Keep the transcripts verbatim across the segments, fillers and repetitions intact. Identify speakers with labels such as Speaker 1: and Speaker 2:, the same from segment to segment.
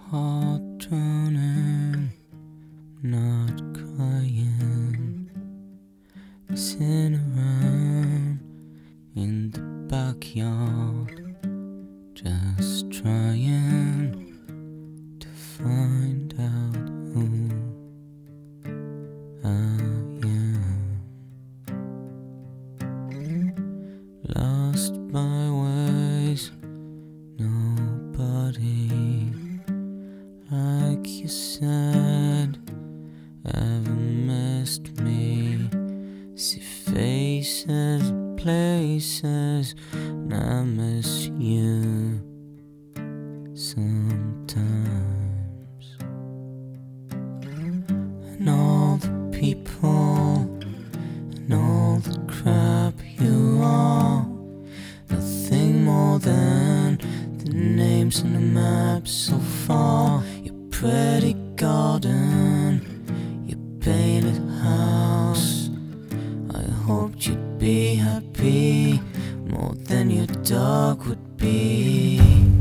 Speaker 1: Heart drowning, not crying, sitting around in the backyard, just trying to find out who I am. Lost by ways, nobody, like you said, ever missed me. See faces, places, and I miss you sometimes. And all the people, and all the crap you are, nothing more than the names on the map so far. Your pretty garden, your painted house, I hoped you'd be happy more than your dog would be.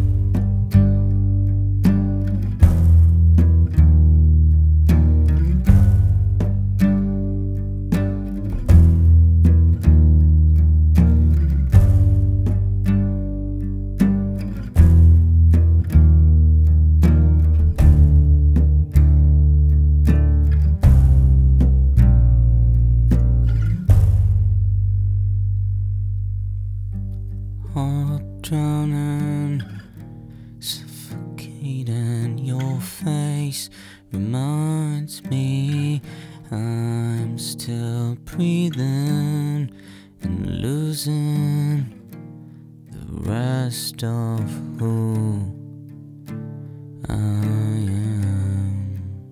Speaker 1: Heart drowning, suffocating. Your face reminds me I'm still breathing and losing the rest of who I am.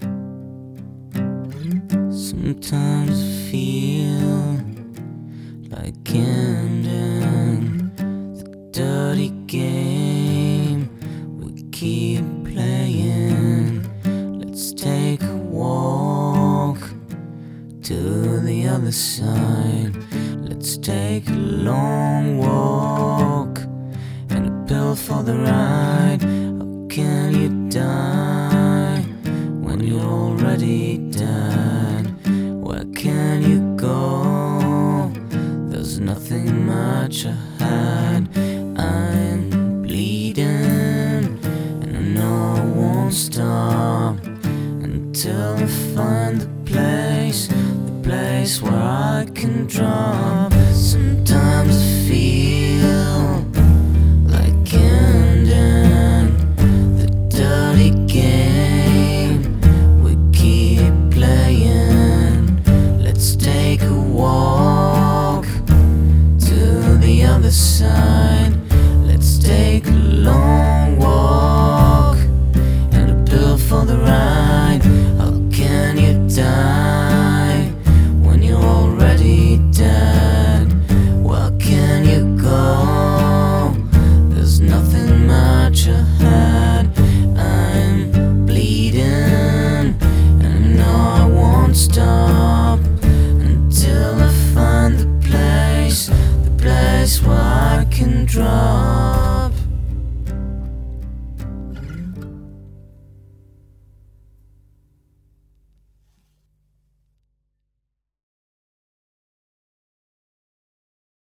Speaker 1: Sometimes I feel like ending dirty game we keep playing. Let's take a walk to the other side. Let's take a long walk and a pill for the ride. How can you die when you're already dead? Where can you go? There's nothing much ahead. I'm bleeding, and I know I won't stop until I find the place, the place where I can drop. Sometimes I feel like ending the dirty game we keep playing. Let's take a walk to the other side. Let's take a long walk and a pill for the ride. How can you die when you're already dead? Where can you go? There's nothing much ahead. I'm bleeding, and I know I won't stop until I find the place, the place where I can drop.